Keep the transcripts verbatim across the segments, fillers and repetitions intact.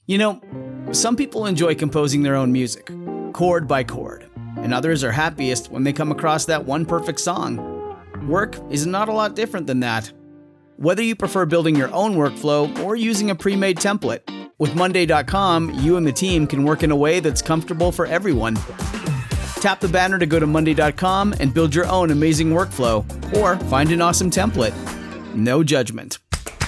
You know, some people enjoy composing their own music, chord by chord, and others are happiest when they come across that one perfect song. Work is not a lot different than that. Whether you prefer building your own workflow or using a pre-made template, with Monday dot com, you and the team can work in a way that's comfortable for everyone. Tap the banner to go to Monday dot com and build your own amazing workflow, or find an awesome template. No judgment.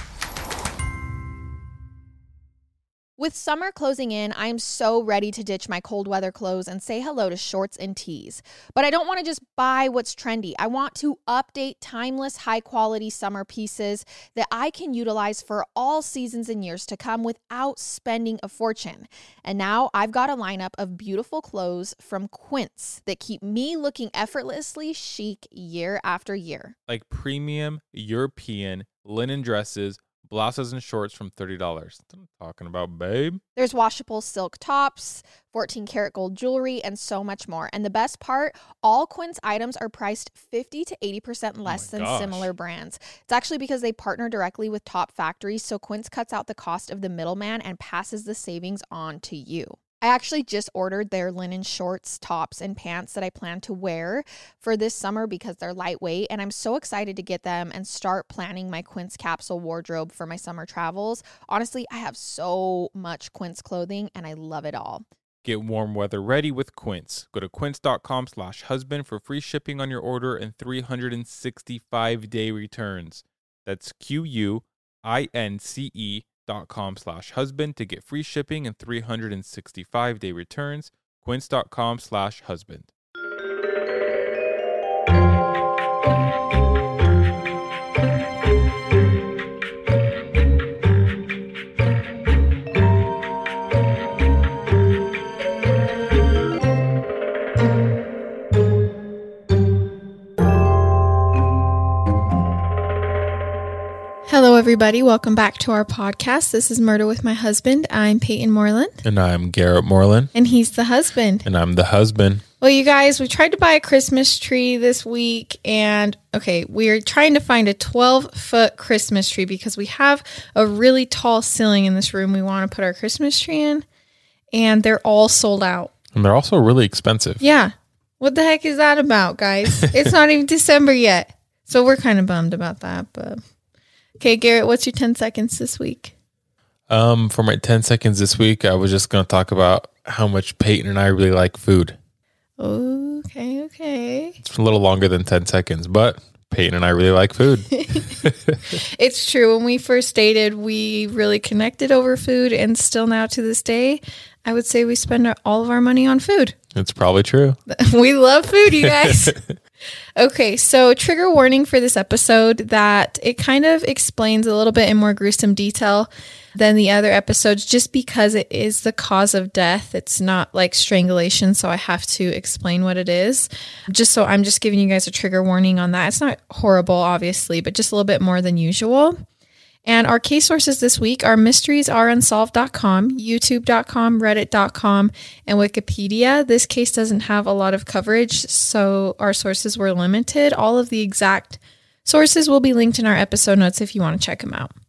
With summer closing in, I'm so ready to ditch my cold weather clothes and say hello to shorts and tees. But I don't want to just buy what's trendy. I want to update timeless, high-quality summer pieces that I can utilize for all seasons and years to come without spending a fortune. And now I've got a lineup of beautiful clothes from Quince that keep me looking effortlessly chic year after year. Like premium European linen dresses, blouses and shorts from thirty dollars. That's what I'm talking about, babe. There's washable silk tops, fourteen karat gold jewelry, and so much more. And the best part, all Quince items are priced fifty to eighty percent less oh than gosh. similar brands. It's actually because they partner directly with top factories, so Quince cuts out the cost of the middleman and passes the savings on to you. I actually just ordered their linen shorts, tops, and pants that I plan to wear for this summer because they're lightweight, and I'm so excited to get them and start planning my Quince capsule wardrobe for my summer travels. Honestly, I have so much Quince clothing, and I love it all. Get warm weather ready with Quince. Go to quince.com slash husband for free shipping on your order and three hundred sixty-five day returns. That's Q-U-I-N-C-E dot com slash husband to get free shipping and three hundred sixty-five day returns. Quince.com slash husband. Hello, everybody. Welcome back to our podcast. This is Murder with My Husband. I'm Peyton Moreland. And I'm Garrett Moreland. And he's the husband. And I'm the husband. Well, you guys, we tried to buy a Christmas tree this week. And, okay, we're trying to find a twelve-foot Christmas tree because we have a really tall ceiling in this room we want to put our Christmas tree in. And they're all sold out. And they're also really expensive. Yeah. What the heck is that about, guys? It's not even December yet. So we're kind of bummed about that, but... Okay, Garrett, what's your ten seconds this week? Um, for my ten seconds this week, I was just going to talk about how much Peyton and I really like food. Okay, okay. It's a little longer than ten seconds, but Peyton and I really like food. It's true. When we first dated, we really connected over food, and still now to this day, I would say we spend our, all of our money on food. It's probably true. We love food, you guys. Okay, so trigger warning for this episode that it kind of explains a little bit in more gruesome detail than the other episodes just because it is the cause of death. It's not like strangulation, so I have to explain what it is. Just so I'm just giving you guys a trigger warning on that. It's not horrible, obviously, but just a little bit more than usual. And our case sources this week are mysteries are unsolved dot com, youtube dot com, reddit dot com, and Wikipedia. This case doesn't have a lot of coverage, so our sources were limited. All of the exact sources will be linked in our episode notes if you want to check them out.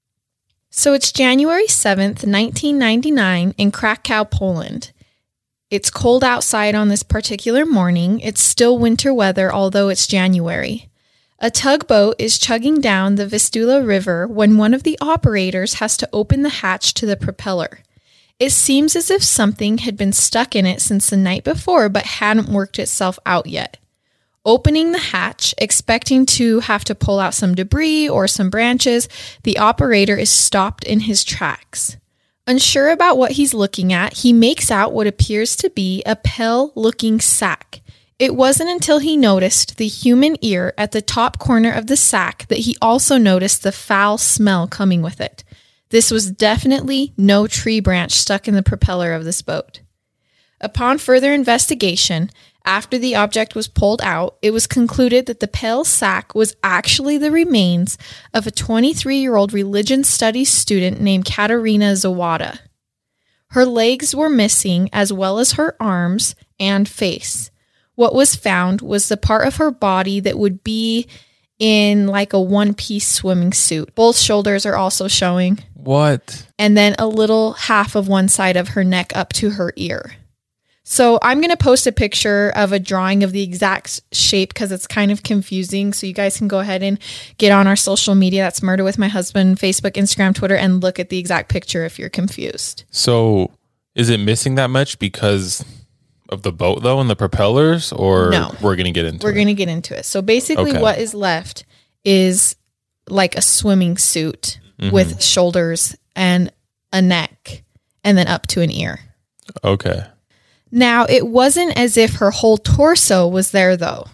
So it's January seventh, nineteen ninety-nine in Krakow, Poland. It's cold outside on this particular morning. It's still winter weather, although it's January. A tugboat is chugging down the Vistula River when one of the operators has to open the hatch to the propeller. It seems as if something had been stuck in it since the night before but hadn't worked itself out yet. Opening the hatch, expecting to have to pull out some debris or some branches, the operator is stopped in his tracks. Unsure about what he's looking at, he makes out what appears to be a pale-looking sack. It wasn't until he noticed the human ear at the top corner of the sack that he also noticed the foul smell coming with it. This was definitely no tree branch stuck in the propeller of this boat. Upon further investigation, after the object was pulled out, it was concluded that the pale sack was actually the remains of a twenty-three-year-old religion studies student named Katerina Zawada. Her legs were missing as well as her arms and face. What was found was the part of her body that would be in like a one-piece swimming suit. Both shoulders are also showing. What? And then a little half of one side of her neck up to her ear. So I'm going to post a picture of a drawing of the exact shape because it's kind of confusing. So you guys can go ahead and get on our social media. That's Murder with My Husband, Facebook, Instagram, Twitter, and look at the exact picture if you're confused. So is it missing that much because of the boat though and the propellers, or no, we're going to get into we're it? We're going to get into it. So basically okay. What is left is like a swimming suit mm-hmm. with shoulders and a neck and then up to an ear. Okay. Now, it wasn't as if her whole torso was there, though.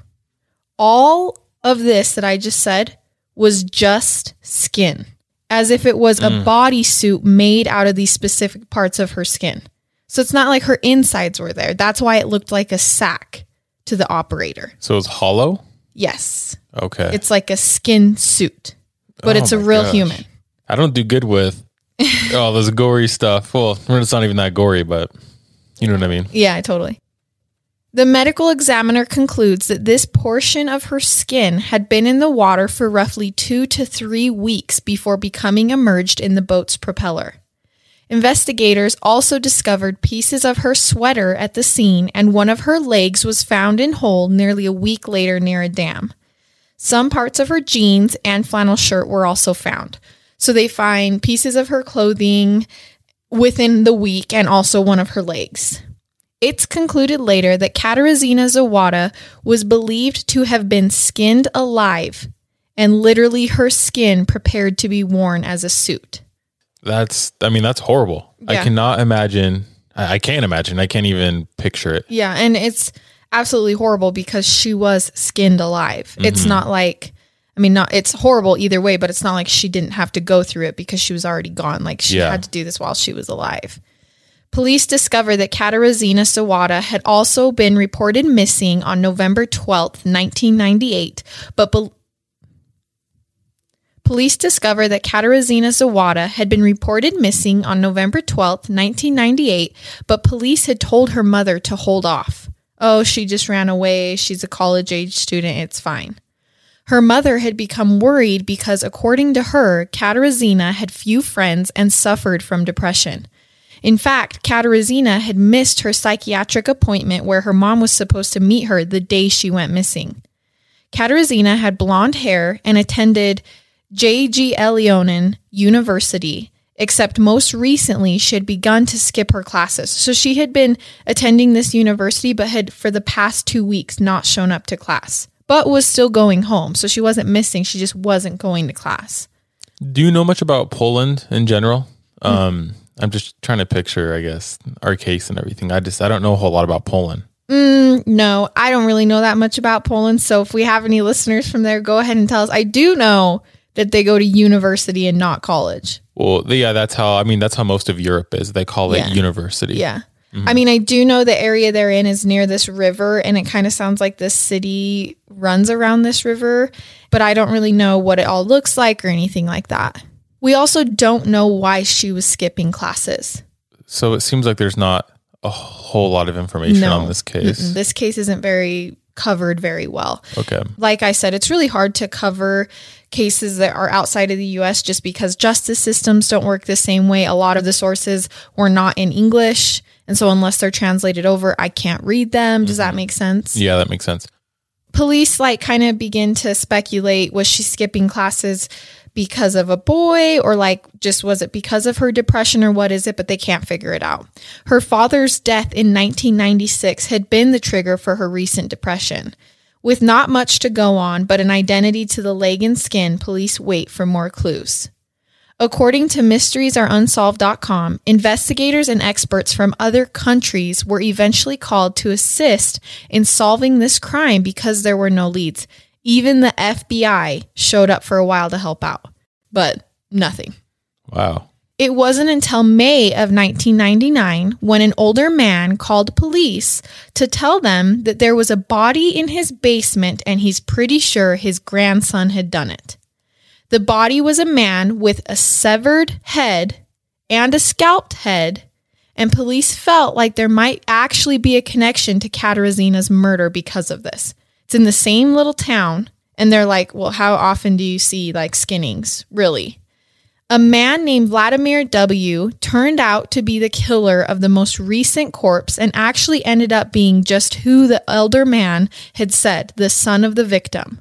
All of this that I just said was just skin, as if it was mm. a bodysuit made out of these specific parts of her skin. So it's not like her insides were there. That's why it looked like a sack to the operator. So it's hollow? Yes. Okay. It's like a skin suit, but oh it's a real gosh. human. I don't do good with all this gory stuff. Well, it's not even that gory, but... You know what I mean? Yeah, totally. The medical examiner concludes that this portion of her skin had been in the water for roughly two to three weeks before becoming immersed in the boat's propeller. Investigators also discovered pieces of her sweater at the scene, and one of her legs was found in whole nearly a week later near a dam. Some parts of her jeans and flannel shirt were also found. So they find pieces of her clothing within the week, and also one of her legs. It's concluded later that Katarzyna Zawada was believed to have been skinned alive, and literally her skin prepared to be worn as a suit. That's, I mean, that's horrible. Yeah. I cannot imagine, I, I can't imagine, I can't even picture it. Yeah, and it's absolutely horrible because she was skinned alive. Mm-hmm. It's not like... I mean, not it's horrible either way, but it's not like she didn't have to go through it because she was already gone. Like she yeah. had to do this while she was alive. Police discovered that Katarzyna Zawada had also been reported missing on November twelfth, nineteen ninety-eight, but be- Police discovered that Katarzyna Zawada had been reported missing on November twelfth, nineteen ninety-eight, but police had told her mother to hold off. Oh, she just ran away. She's a college-age student. It's fine. Her mother had become worried because, according to her, Katarzyna had few friends and suffered from depression. In fact, Katarzyna had missed her psychiatric appointment where her mom was supposed to meet her the day she went missing. Katarzyna had blonde hair and attended Jagiellonian University, except most recently she had begun to skip her classes. So she had been attending this university but had, for the past two weeks, not shown up to class. But was still going home. So she wasn't missing. She just wasn't going to class. Do you know much about Poland in general? Mm. Um, I'm just trying to picture, I guess, our case and everything. I just, I don't know a whole lot about Poland. Mm, no, I don't really know that much about Poland. So if we have any listeners from there, go ahead and tell us. I do know that they go to university and not college. Well, yeah, that's how, I mean, that's how most of Europe is. They call it yeah. university. Yeah. Mm-hmm. I mean, I do know the area they're in is near this river, and it kind of sounds like this city runs around this river, but I don't really know what it all looks like or anything like that. We also don't know why she was skipping classes. So it seems like there's not a whole lot of information no. on this case. Mm-mm. This case isn't very covered very well. Okay. Like I said, it's really hard to cover cases that are outside of the U S just because justice systems don't work the same way. A lot of the sources were not in English. And so unless they're translated over, I can't read them. Does mm-hmm. that make sense? Yeah, that makes sense. Police like kind of begin to speculate, was she skipping classes because of a boy, or like just was it because of her depression, or what is it? But they can't figure it out. Her father's death in nineteen ninety-six had been the trigger for her recent depression. With not much to go on but an identity to the leg and skin, police wait for more clues. According to mysteries are unsolved dot com, investigators and experts from other countries were eventually called to assist in solving this crime because there were no leads. Even the F B I showed up for a while to help out, but nothing. Wow. It wasn't until May of nineteen ninety-nine when an older man called police to tell them that there was a body in his basement and he's pretty sure his grandson had done it. The body was a man with a severed head and a scalped head, and police felt like there might actually be a connection to Katarzyna's murder because of this. It's in the same little town, and they're like, well, how often do you see like skinnings, really? A man named Vladimir W. turned out to be the killer of the most recent corpse and actually ended up being just who the elder man had said, the son of the victim.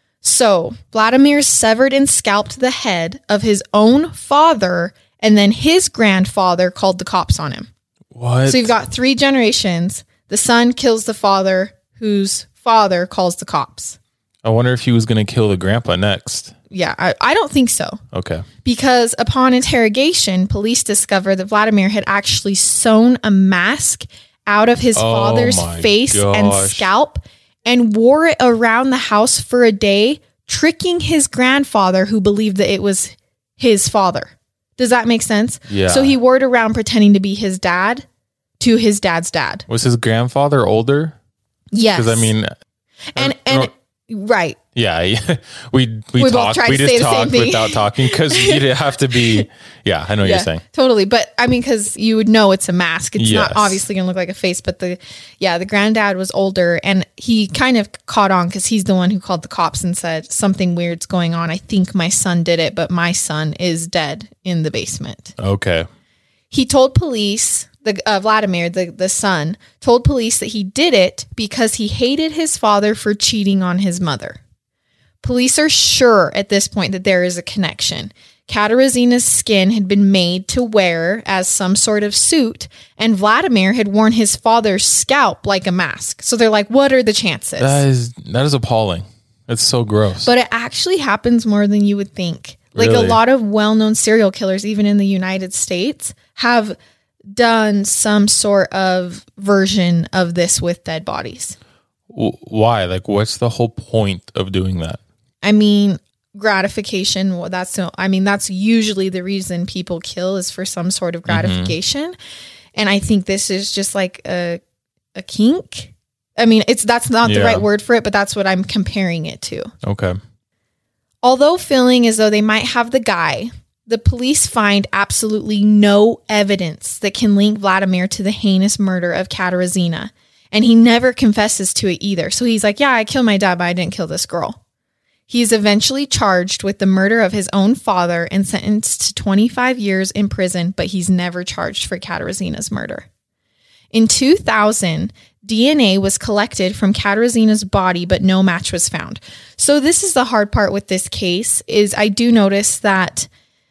So Vladimir severed and scalped the head of his own father, and then his grandfather called the cops on him. What? So you've got three generations. The son kills the father, whose father calls the cops. I wonder if he was going to kill the grandpa next. Yeah, I, I don't think so. Okay. Because upon interrogation, police discovered that Vladimir had actually sewn a mask out of his Oh father's my face and gosh. scalp and wore it around the house for a day, tricking his grandfather who believed that it was his father. Does that make sense? Yeah. So he wore it around pretending to be his dad to his dad's dad. Was his grandfather older? Yes. Because I mean, and I and don't- right. yeah, yeah. we we, We both talked. tried We to just say the same talked thing. without talking because you'd have to be. Yeah, I know what Yeah, you're saying. totally. But I mean, because you would know it's a mask. It's Yes. not obviously going to look like a face, but the, yeah, the granddad was older and he kind of caught on because he's the one who called the cops and said something weird's going on. I think my son did it, but my son is dead in the basement. Okay. He told police, the uh, Vladimir, the, the son, told police that he did it because he hated his father for cheating on his mother. Police are sure at this point that there is a connection. Katarzyna's skin had been made to wear as some sort of suit, and Vladimir had worn his father's scalp like a mask. So they're like, what are the chances? That is that is appalling. It's so gross. But it actually happens more than you would think. Like Really? a lot of well-known serial killers, even in the United States, have done some sort of version of this with dead bodies. W- Why? Like, what's the whole point of doing that? I mean, gratification. Well, that's no, I mean, that's usually the reason people kill is for some sort of gratification. And I think this is just like a a kink. I mean, it's that's not the Yeah. right word for it, but that's what I'm comparing it to. Okay. Although feeling as though they might have the guy, the police find absolutely no evidence that can link Vladimir to the heinous murder of Katarzyna. And he never confesses to it either. So he's like, yeah, I killed my dad, but I didn't kill this girl. He's eventually charged with the murder of his own father and sentenced to twenty-five years in prison, but he's never charged for Katarzyna's murder. In two thousand, D N A was collected from Katarzyna's body, but no match was found. So this is the hard part with this case, is I do notice that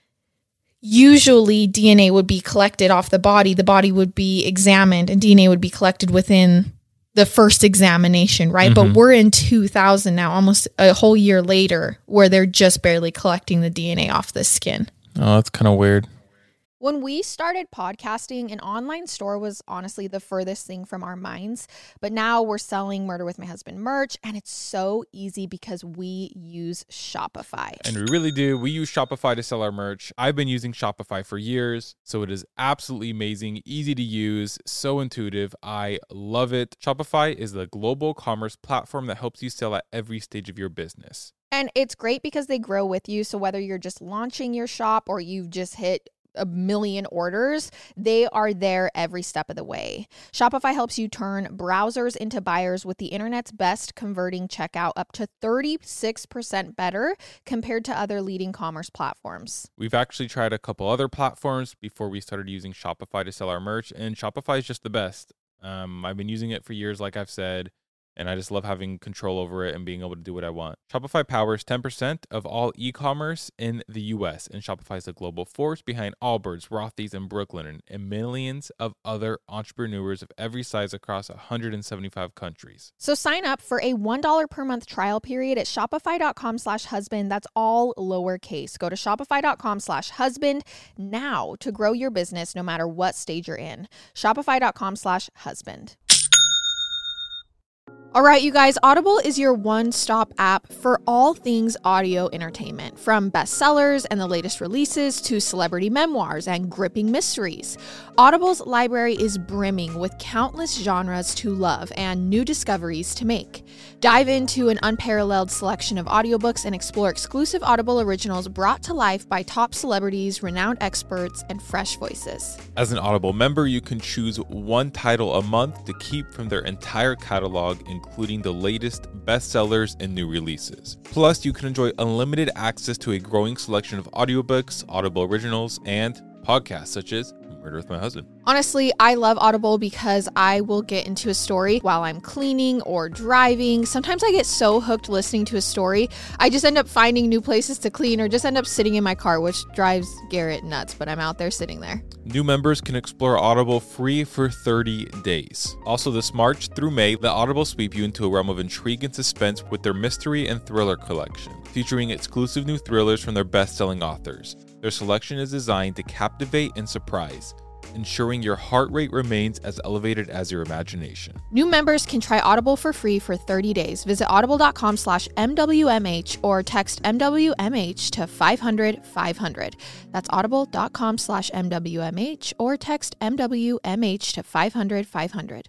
usually D N A would be collected off the body. The body would be examined and D N A would be collected within the first examination, right? Mm-hmm. But we're in two thousand now, almost a whole year later, where they're just barely collecting the D N A off the skin. Oh, that's kind of weird. When we started podcasting, an online store was honestly the furthest thing from our minds. But now we're selling Murder with My Husband merch, and it's so easy because we use Shopify. And we really do. We use Shopify to sell our merch. I've been using Shopify for years, so it is absolutely amazing, easy to use, so intuitive. I love it. Shopify is the global commerce platform that helps you sell at every stage of your business. And it's great because they grow with you. So whether you're just launching your shop or you've just hit a million orders, they are there every step of the way. Shopify helps you turn browsers into buyers with the internet's best converting checkout, up to thirty-six percent better compared to other leading commerce platforms. We've actually tried a couple other platforms before we started using Shopify to sell our merch, and Shopify is just the best. Um, I've been using it for years, like I've said, and I just love having control over it and being able to do what I want. Shopify powers ten percent of all e-commerce in the U S, and Shopify is the global force behind Allbirds, Rothy's, and Brooklinen, and millions of other entrepreneurs of every size across one hundred seventy-five countries. So sign up for a one dollar per month trial period at shopify.com slash husband. That's all lowercase. Go to shopify.com slash husband now to grow your business no matter what stage you're in. Shopify.com slash husband. All right, you guys, Audible is your one-stop app for all things audio entertainment, from bestsellers and the latest releases to celebrity memoirs and gripping mysteries. Audible's library is brimming with countless genres to love and new discoveries to make. Dive into an unparalleled selection of audiobooks and explore exclusive Audible originals brought to life by top celebrities, renowned experts, and fresh voices. As an Audible member, you can choose one title a month to keep from their entire catalog, including including the latest bestsellers and new releases. Plus, you can enjoy unlimited access to a growing selection of audiobooks, Audible originals, and podcasts such as Murder with My Husband. Honestly, I love Audible because I will get into a story while I'm cleaning or driving. Sometimes I get so hooked listening to a story, I just end up finding new places to clean or just end up sitting in my car, which drives Garrett nuts, but I'm out there sitting there. New members can explore Audible free for thirty days. Also, this March through May, let Audible sweep you into a realm of intrigue and suspense with their mystery and thriller collection, featuring exclusive new thrillers from their best-selling authors. Their selection is designed to captivate and surprise, ensuring your heart rate remains as elevated as your imagination. New members can try Audible for free for thirty days. Visit audible.com slash MWMH or text M W M H to five hundred five hundred. That's audible.com slash MWMH or text M W M H to five hundred five hundred.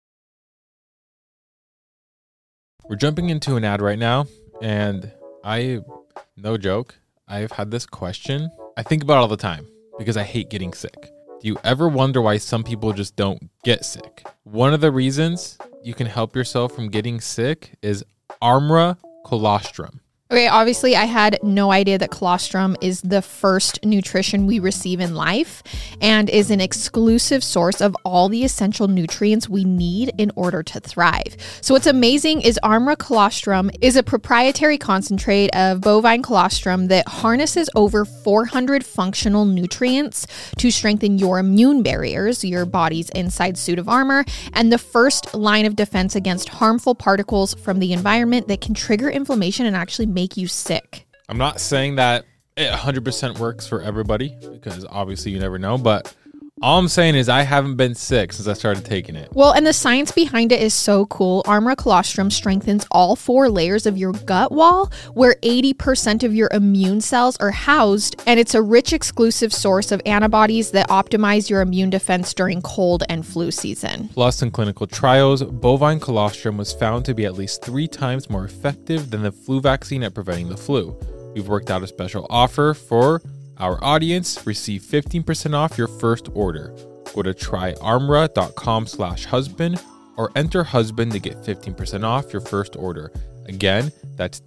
We're jumping into an ad right now, and I, no joke, I've had this question. I think about it all the time because I hate getting sick. Do you ever wonder why some people just don't get sick? One of the reasons you can help yourself from getting sick is Armra Colostrum. Okay, obviously I had no idea that colostrum is the first nutrition we receive in life and is an exclusive source of all the essential nutrients we need in order to thrive. So what's amazing is Armra Colostrum is a proprietary concentrate of bovine colostrum that harnesses over four hundred functional nutrients to strengthen your immune barriers, your body's inside suit of armor, and the first line of defense against harmful particles from the environment that can trigger inflammation and actually make make you sick. I'm not saying that it one hundred percent works for everybody because obviously you never know, but all I'm saying is I haven't been sick since I started taking it. Well, and the science behind it is so cool. Armra Colostrum strengthens all four layers of your gut wall where eighty percent of your immune cells are housed, and it's a rich exclusive source of antibodies that optimize your immune defense during cold and flu season. Plus, in clinical trials, bovine colostrum was found to be at least three times more effective than the flu vaccine at preventing the flu. We've worked out a special offer for our audience. Receive fifteen percent off your first order. Go to tryarmra.com slash husband or enter husband to get fifteen percent off your first order. Again, that's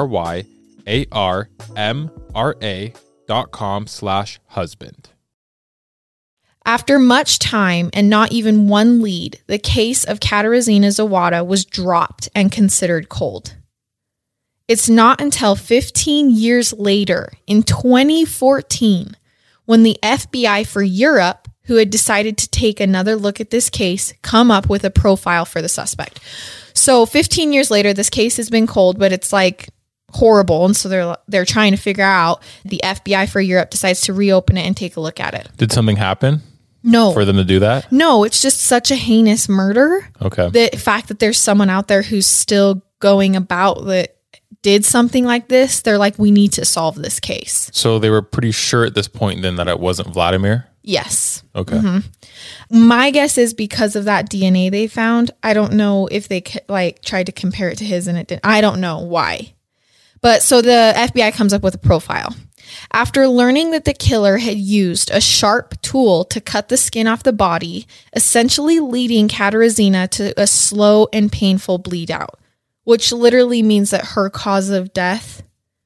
T-R-Y-A-R-M-R-A dot com slash husband. After much time and not even one lead, the case of Katarzyna Zawada was dropped and considered cold. It's not until fifteen years later, in twenty fourteen, when the F B I for Europe, who had decided to take another look at this case, come up with a profile for the suspect. So fifteen years later, this case has been cold, but it's like horrible. And so they're they're trying to figure out. The F B I for Europe decides to reopen it and take a look at it. Did something happen? No. For them to do that? No, it's just such a heinous murder. Okay. The fact that there's someone out there who's still going about that did something like this, they're like, we need to solve this case. So they were pretty sure at this point then that it wasn't Vladimir? Yes. Okay. Mm-hmm. My guess is because of that D N A they found. I don't know if they like tried to compare it to his and it didn't. I don't know why. But so the F B I comes up with a profile. After learning that the killer had used a sharp tool to cut the skin off the body, essentially leading Katarzyna to a slow and painful bleed out, which literally means that her cause of death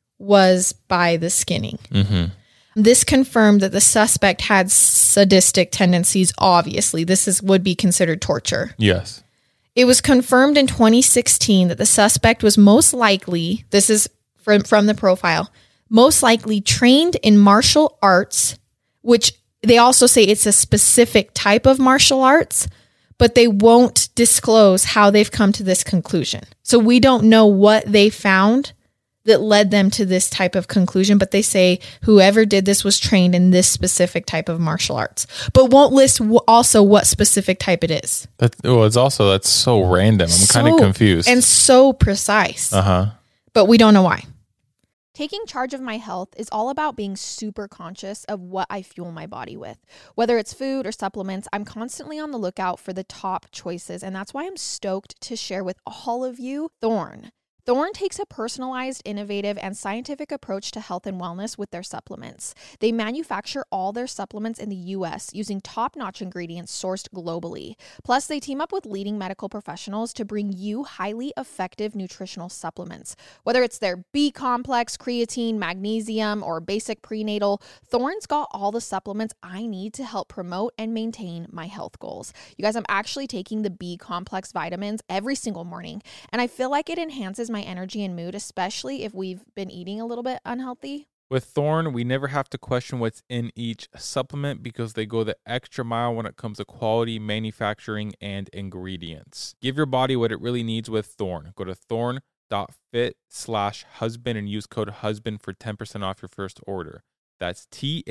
was by the skinning. Mm-hmm. This confirmed that the suspect had sadistic tendencies. Obviously, this is would be considered torture. Yes. It was confirmed in twenty sixteen that the suspect was most likely, this is from, from the profile, most likely trained in martial arts, which they also say it's a specific type of martial arts, but they won't disclose how they've come to this conclusion. So we don't know what they found that led them to this type of conclusion, but they say whoever did this was trained in this specific type of martial arts, but won't list w- also what specific type it is. That, well, it's also, that's so random. I'm So- kind of confused. And so precise, Uh-huh. but we don't know why. Taking charge of my health is all about being super conscious of what I fuel my body with. Whether it's food or supplements, I'm constantly on the lookout for the top choices, and that's why I'm stoked to share with all of you Thorne. Thorne takes a personalized, innovative, and scientific approach to health and wellness with their supplements. They manufacture all their supplements in the U S using top-notch ingredients sourced globally. Plus, they team up with leading medical professionals to bring you highly effective nutritional supplements. Whether it's their B-complex, creatine, magnesium, or basic prenatal, Thorne's got all the supplements I need to help promote and maintain my health goals. You guys, I'm actually taking the B-complex vitamins every single morning, and I feel like it enhances my energy and mood, especially if we've been eating a little bit unhealthy. With Thorne, we never have to question what's in each supplement because they go the extra mile when it comes to quality, manufacturing, and ingredients. Give your body what it really needs with Thorne. Go to thorne.fit slash husband and use code husband for ten percent off your first order. That's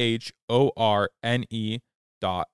T-H-O-R-N-E dot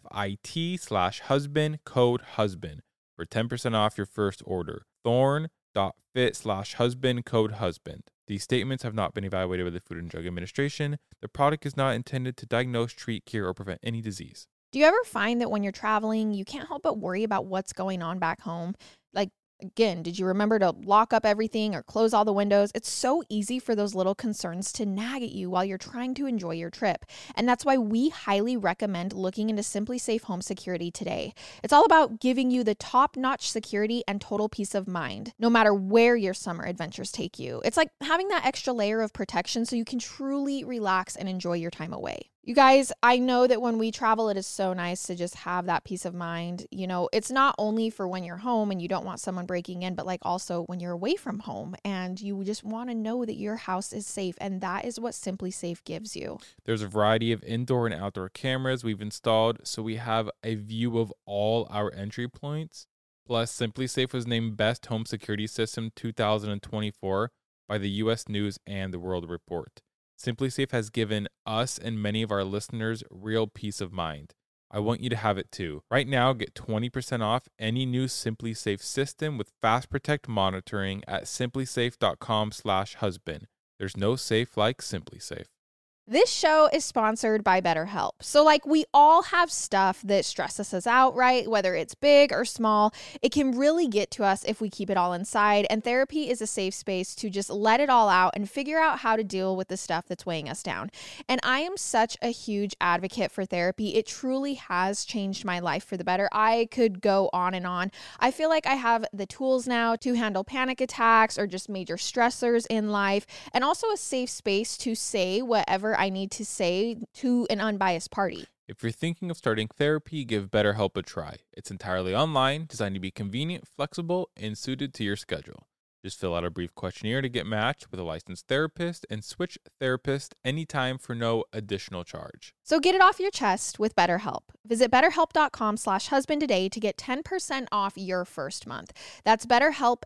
F-I-T slash husband, code husband for ten percent off your first order. Thorne. Dot fit slash husband, code husband. These statements have not been evaluated by the Food and Drug Administration. The product is not intended to diagnose, treat, cure, or prevent any disease. Do you ever find that when you're traveling, you can't help but worry about what's going on back home? Like, again, did you remember to lock up everything or close all the windows? It's so easy for those little concerns to nag at you while you're trying to enjoy your trip. And that's why we highly recommend looking into SimpliSafe Home Security today. It's all about giving you the top-notch security and total peace of mind, no matter where your summer adventures take you. It's like having that extra layer of protection so you can truly relax and enjoy your time away. You guys, I know that when we travel, it is so nice to just have that peace of mind. You know, it's not only for when you're home and you don't want someone breaking in, but like also when you're away from home and you just want to know that your house is safe. And that is what SimpliSafe gives you. There's a variety of indoor and outdoor cameras we've installed, so we have a view of all our entry points. Plus, SimpliSafe was named Best Home Security System two thousand twenty-four by the U S News and the World Report. SimpliSafe has given us and many of our listeners real peace of mind. I want you to have it too. Right now, get twenty percent off any new SimpliSafe system with Fast Protect monitoring at simplisafe.com slash husband. There's no safe like SimpliSafe. This show is sponsored by BetterHelp. So like we all have stuff that stresses us out, right? Whether it's big or small, it can really get to us if we keep it all inside. And therapy is a safe space to just let it all out and figure out how to deal with the stuff that's weighing us down. And I am such a huge advocate for therapy. It truly has changed my life for the better. I could go on and on. I feel like I have the tools now to handle panic attacks or just major stressors in life, and also a safe space to say whatever I need to say to an unbiased party. If you're thinking of starting therapy, give BetterHelp a try. It's entirely online, designed to be convenient, flexible, and suited to your schedule. Just fill out a brief questionnaire to get matched with a licensed therapist and switch therapist anytime for no additional charge. So get it off your chest with BetterHelp. Visit betterhelp.com slash husband today to get ten percent off your first month. That's BetterHelp,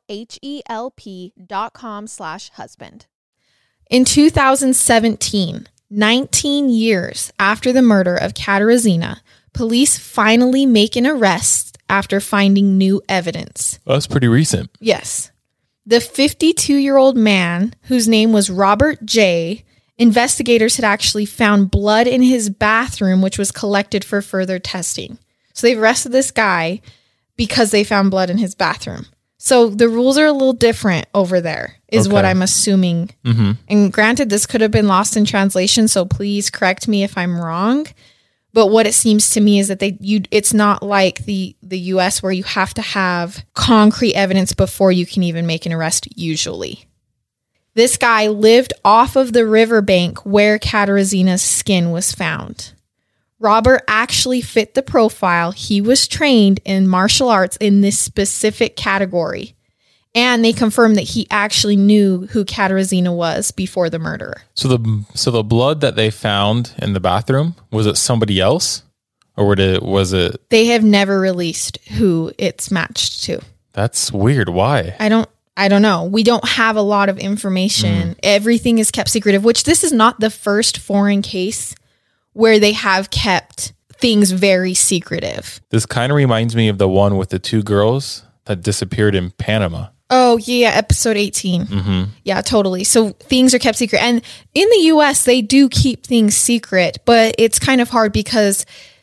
H-E-L-P dot com slash husband. In two thousand seventeen, nineteen years after the murder of Katarzyna, police finally make an arrest after finding new evidence. Oh, that's pretty recent. Yes. The fifty-two-year-old man, whose name was Robert J., investigators had actually found blood in his bathroom, which was collected for further testing. So they've arrested this guy because they found blood in his bathroom. So the rules are a little different over there, is Okay. what I'm assuming. Mm-hmm. And granted, this could have been lost in translation, so please correct me if I'm wrong. But what it seems to me is that they you it's not like the, the U S where you have to have concrete evidence before you can even make an arrest usually. This guy lived off of the riverbank where Katarzyna's skin was found. Robert actually fit the profile. He was trained in martial arts in this specific category. And they confirmed that he actually knew who Katarzyna was before the murder. So the so the blood that they found in the bathroom, was it somebody else? Or would it, was it... They have never released who it's matched to. That's weird. Why? I don't I don't know. We don't have a lot of information. Mm. Everything is kept secretive, which this is not the first foreign case where they have kept things very secretive. This kind of reminds me of the one with the two girls that disappeared in Panama. Oh, yeah, episode eighteen. Mm-hmm. Yeah, totally. So things are kept secret. And in the U S, they do keep things secret, but it's kind of hard because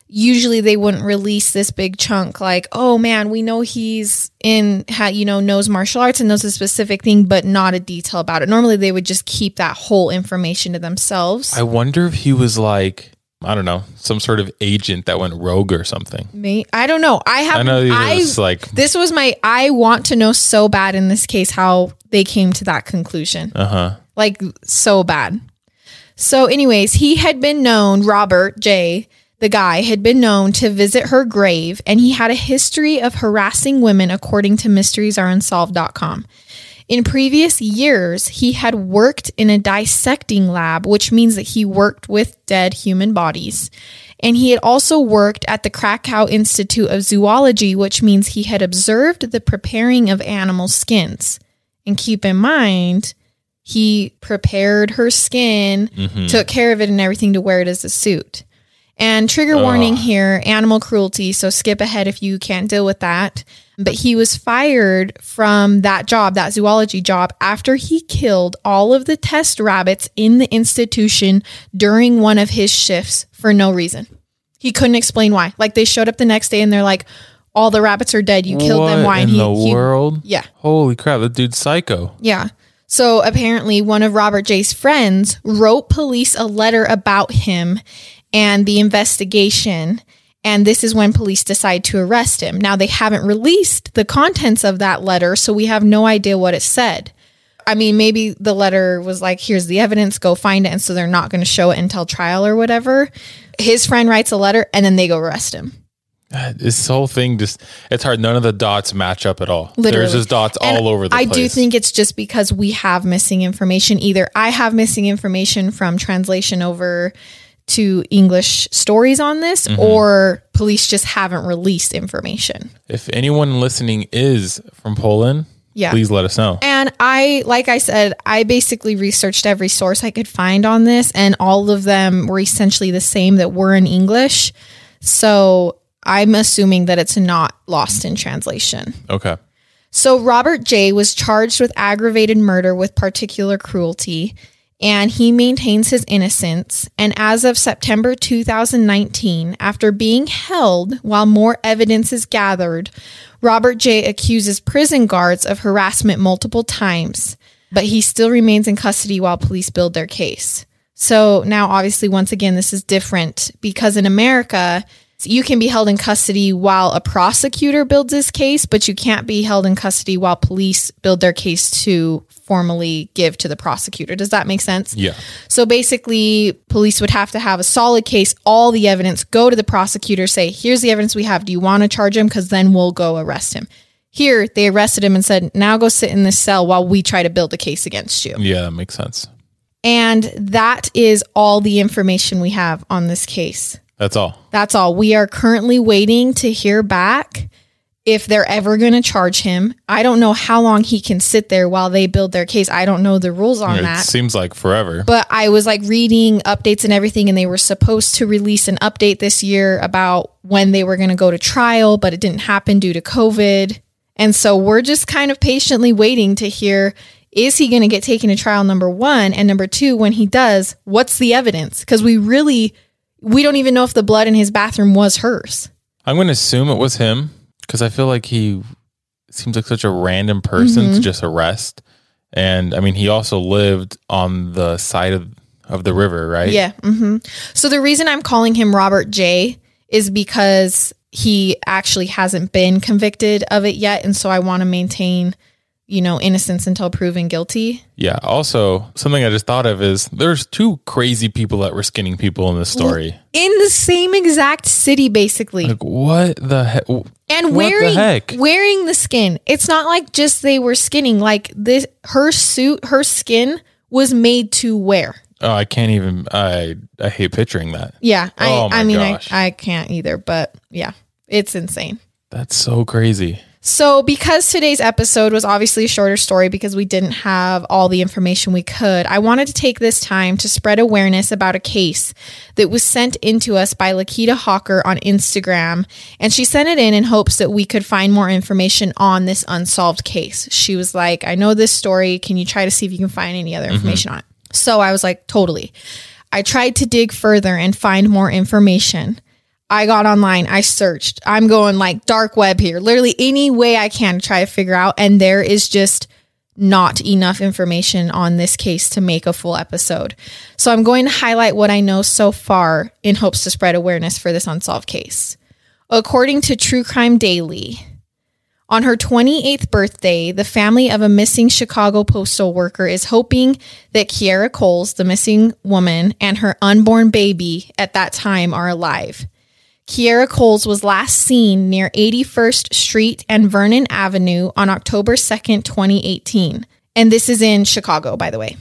usually they wouldn't release this big chunk like, oh man, we know he's in, ha, you know, knows martial arts and knows a specific thing, but not a detail about it. Normally they would just keep that whole information to themselves. I wonder if he was like, I don't know, some sort of agent that went rogue or something. Me? I don't know. I have, I know I, was like, this was my, I want to know so bad in this case how they came to that conclusion. uh-huh. Like so bad. So anyways, he had been known, Robert J., the guy had been known to visit her grave, and he had a history of harassing women according to mysteries are unsolved dot com. In previous years, he had worked in a dissecting lab, which means that he worked with dead human bodies. And he had also worked at the Krakow Institute of Zoology, which means he had observed the preparing of animal skins. And keep in mind, he prepared her skin, mm-hmm. took care of it and everything to wear it as a suit. And trigger Ugh. warning here, animal cruelty, so skip ahead if you can't deal with that. But he was fired from that job, that zoology job, after he killed all of the test rabbits in the institution during one of his shifts for no reason. He couldn't explain why. Like they showed up the next day and they're like, all the rabbits are dead. You killed what them. Why? in And he, the he, world? Yeah. Holy crap, that dude's psycho. Yeah. So apparently one of Robert J.'s friends wrote police a letter about him and the investigation. And this is when police decide to arrest him. Now, they haven't released the contents of that letter, so we have no idea what it said. I mean, maybe the letter was like, here's the evidence, go find it. And so they're not going to show it until trial or whatever. His friend writes a letter and then they go arrest him. This whole thing just, it's hard. None of the dots match up at all. Literally. There's just dots and all over the I place. I do think it's just because we have missing information. Either I have missing information from translation over to English stories on this, mm-hmm. or police just haven't released information. If anyone listening is from Poland, yeah. please let us know. And I, like I said, I basically researched every source I could find on this, and all of them were essentially the same that were in English. So I'm assuming that it's not lost in translation. Okay. So Robert J. was charged with aggravated murder with particular cruelty, and he maintains his innocence. And as of September two thousand nineteen, after being held while more evidence is gathered, Robert J. accuses prison guards of harassment multiple times, but he still remains in custody while police build their case. So now, obviously, once again, this is different because in America, you can be held in custody while a prosecutor builds his case, but you can't be held in custody while police build their case to formally give to the prosecutor. Does that make sense? Yeah. So basically, police would have to have a solid case, all the evidence, go to the prosecutor, say, here's the evidence we have. Do you want to charge him? Because then we'll go arrest him. Here, they arrested him and said, now go sit in this cell while we try to build a case against you. Yeah, that makes sense. And that is all the information we have on this case. That's all. That's all. We are currently waiting to hear back if they're ever going to charge him. I don't know how long he can sit there while they build their case. I don't know the rules on it that. It seems like forever. But I was like reading updates and everything, and they were supposed to release an update this year about when they were going to go to trial, but it didn't happen due to COVID. And so we're just kind of patiently waiting to hear, is he going to get taken to trial, number one? And number two, when he does, what's the evidence? Because we really... We don't even know if the blood in his bathroom was hers. I'm going to assume it was him because I feel like he seems like such a random person mm-hmm. to just arrest. And I mean, he also lived on the side of, of the river, right? Yeah. Mm-hmm. So the reason I'm calling him Robert J. is because he actually hasn't been convicted of it yet. And so I want to maintain, you know, innocence until proven guilty. Yeah. Also, something I just thought of is there's two crazy people that were skinning people in this story. In the same exact city, basically. Like, what the heck? And what wearing, the heck? wearing the skin. It's not like just they were skinning. Like this, her suit, her skin was made to wear. Oh, I can't even, I I hate picturing that. Yeah. I, oh my I mean, gosh. I, I can't either, but yeah, it's insane. That's so crazy. So because today's episode was obviously a shorter story because we didn't have all the information we could, I wanted to take this time to spread awareness about a case that was sent into us by Lakita Hawker on Instagram. And she sent it in in hopes that we could find more information on this unsolved case. She was like, I know this story. Can you try to see if you can find any other information mm-hmm. on it? So I was like, totally. I tried to dig further and find more information. I got online, I searched. I'm going like dark web here. Literally any way I can to try to figure out. And there is just not enough information on this case to make a full episode. So I'm going to highlight what I know so far in hopes to spread awareness for this unsolved case. According to True Crime Daily, on her twenty-eighth birthday, the family of a missing Chicago postal worker is hoping that Kiera Coles, the missing woman, and her unborn baby at that time are alive. Kiera Coles was last seen near eighty-first Street and Vernon Avenue on October second, twenty eighteen. And this is in Chicago, by the way.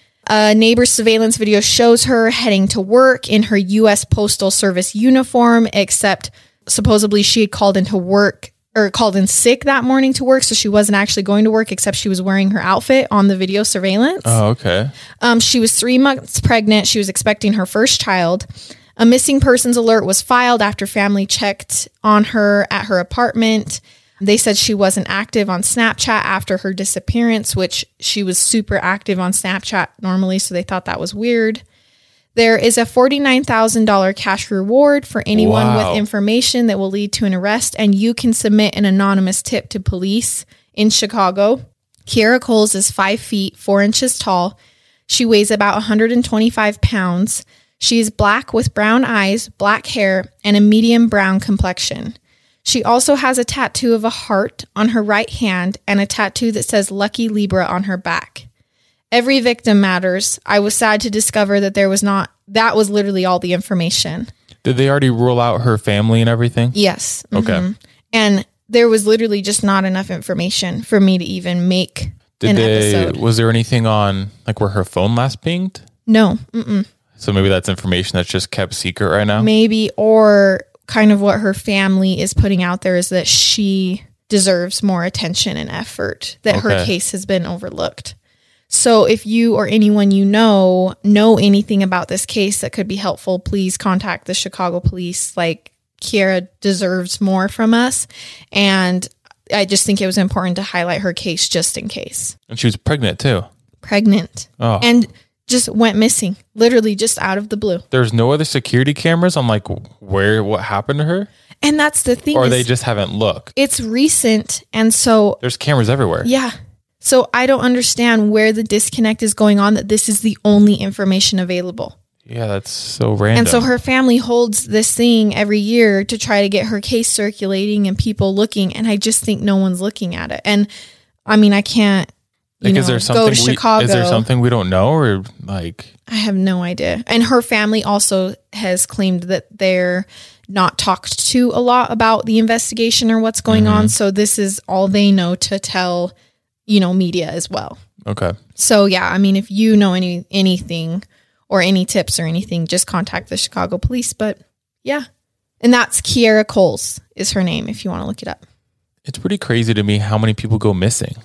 A neighbor's surveillance video shows her heading to work in her U S Postal Service uniform, except supposedly she had called into work or called in sick that morning to work. So she wasn't actually going to work, except she was wearing her outfit on the video surveillance. Oh, okay. Um, she was three months pregnant. She was expecting her first child. A missing persons alert was filed after family checked on her at her apartment. They said she wasn't active on Snapchat after her disappearance, which she was super active on Snapchat normally. So they thought that was weird. There is a forty-nine thousand dollars cash reward for anyone Wow. with information that will lead to an arrest, and you can submit an anonymous tip to police in Chicago. Kiera Coles is five feet, four inches tall. She weighs about one hundred twenty-five pounds. She is black with brown eyes, black hair, and a medium brown complexion. She also has a tattoo of a heart on her right hand and a tattoo that says Lucky Libra on her back. Every victim matters. I was sad to discover that there was not, that was literally all the information. Did they already rule out her family and everything? Yes. Okay. Mhm. And there was literally just not enough information for me to even make Did an they, episode. was there anything on like where her phone last pinged? No. Mm-mm. So maybe that's information that's just kept secret right now? Maybe, or kind of what her family is putting out there is that she deserves more attention and effort, that her Okay. case has been overlooked. So if you or anyone you know know anything about this case that could be helpful, please contact the Chicago police. Like, Kiera deserves more from us. And I just think it was important to highlight her case just in case. And she was pregnant too. Pregnant. Oh. And just went missing, literally just out of the blue. There's no other security cameras on like where, what happened to her? And that's the thing. Or is they just haven't looked? it's recent. And so, There's cameras everywhere. yeah. So I don't understand where the disconnect is going on, that this is the only information available. Yeah, that's so random. And so her family holds this thing every year to try to get her case circulating and people looking. And I just think no one's looking at it. And I mean, I can't, you like, know, is there go something to we, Chicago. is there something we don't know, or like? I have no idea. And her family also has claimed that they're not talked to a lot about the investigation or what's going Mm-hmm. on. So this is all they know to tell, you know, media as well. Okay. So yeah, I mean, if you know any anything or any tips or anything, just contact the Chicago police. But yeah. And that's Kiera Coles is her name if you want to look it up. It's pretty crazy to me how many people go missing.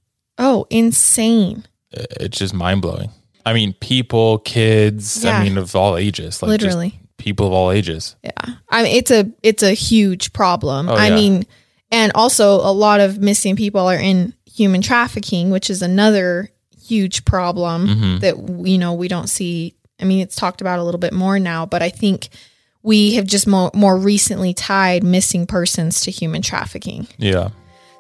Oh, insane. It's just mind blowing. I mean, people, kids, Yeah. I mean, of all ages. Like, Literally. just people of all ages. Yeah. I mean, it's a it's a huge problem. Oh, I yeah. mean, and also a lot of missing people are in human trafficking, which is another huge problem Mhm. that, you know, we don't see. I mean, it's talked about a little bit more now, but I think we have just more, more recently tied missing persons to human trafficking. Yeah.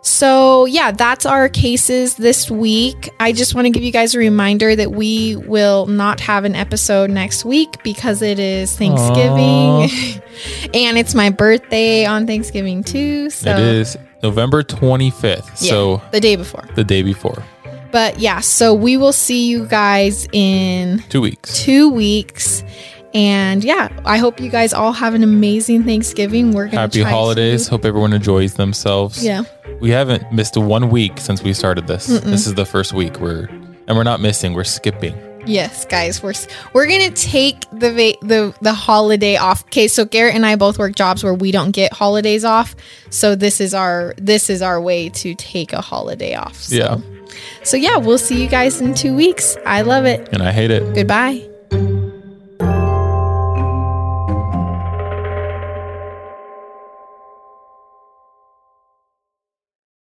So yeah, that's our cases this week. I just want to give you guys a reminder that we will not have an episode next week because it is Thanksgiving and it's my birthday on Thanksgiving too. So It is November twenty-fifth. yeah, So the day before. the day before. But yeah, so we will see you guys in Two weeks. two weeks. And yeah, I hope you guys all have an amazing Thanksgiving. We're gonna Happy try holidays. to- Hope everyone enjoys themselves. Yeah. We haven't missed one week since we started this. This is the first week. We're and we're not missing. We're skipping. Yes, guys, we're we're gonna take the va- the the holiday off. Okay, so Garrett and I both work jobs where we don't get holidays off. So this is our this is our way to take a holiday off. So. Yeah. So yeah, we'll see you guys in two weeks. I love it. And I hate it. Goodbye.